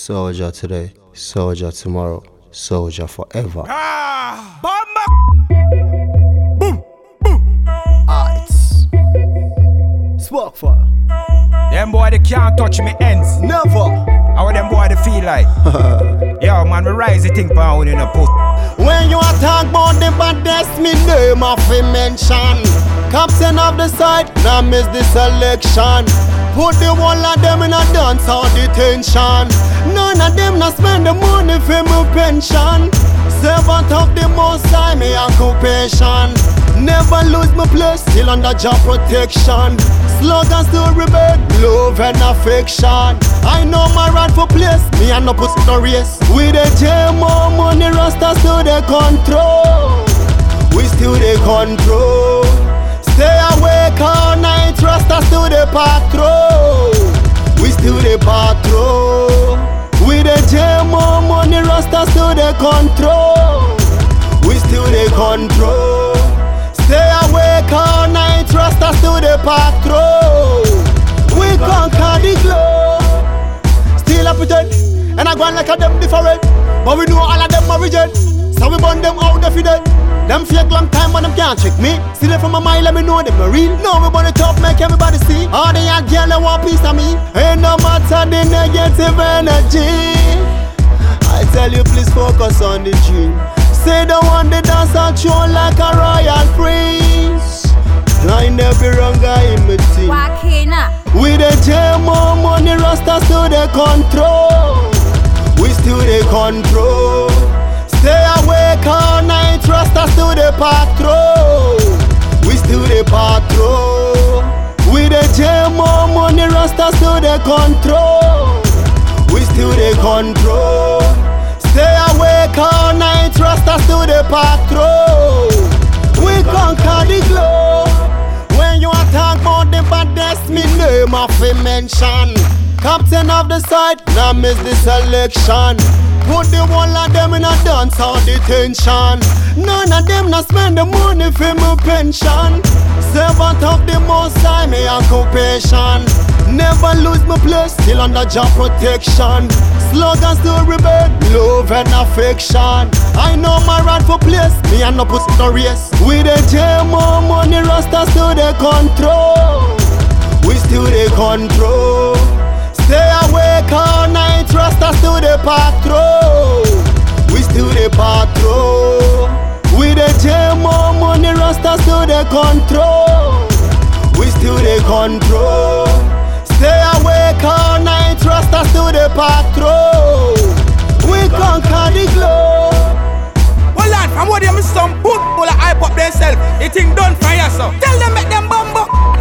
Soldier today, soldier tomorrow, soldier forever. Bomba! Boom! Boom! It's Spark fire. Them boy they can't touch me ends. Never. How them boy they feel like? Yo man, we rise the thing pound in a post. When you talk about the baddest, me name of him mention. Captain of the side, now miss the selection. Put the whole of them in a dance or detention. None of them not spend the money for my pension. Servant of the most high, me occupation. Never lose my place, still under job protection. Slogan still rebel, love and affection. I know my right for place, me and no put no race. We the jam more money, Rasta still the control. We still the control. Stay awake all night, Rasta still the patrol. We still the patrol. We the jam more money, Rasta still the control. We still the control. Stay awake all night, Rasta still the patrol. We conquer the globe. Still a pretend, and I go on like a them different. But we know all of them are reject. So we burn them out if you dead. Them fake long time but them can't trick me. See them from a mile, let me know them no real. Now we burn it up, make everybody see. All the young girl they want piece of me. Ain't no matter the negative energy. I tell you please focus on the dream. Say the one that dance and show like a royal prince. Line every wrong guy in my team. We the jam more money, Rasta still the control. We still the control. Stay awake all night, Rasta still the patrol. We still the patrol. We the jam more money, Rasta still the control. We still the control. Stay awake all night, Rasta still the patrol. We conquer the globe. When you talk about the baddest, me name of him mention. Captain of the side, now miss the selection. Put the whole of them in a dance or detention. None of them not spend the money for my pension. Servant of the most high, me occupation. Never lose my place, still under job protection. Slogan still rebel, love and affection. I know my right for place, me and no put no race. We the jam more money, Rasta still the control. We still the control. Stay awake all night, Rasta still the patrol. We still the patrol. We the jam more money, Rasta still the control. We still the control. Stay awake all night, Rasta still the patrol. We conquer the globe. Well lad, from what them some boot full of hype up themselves. They think done for yourself. Tell them make them bumbo.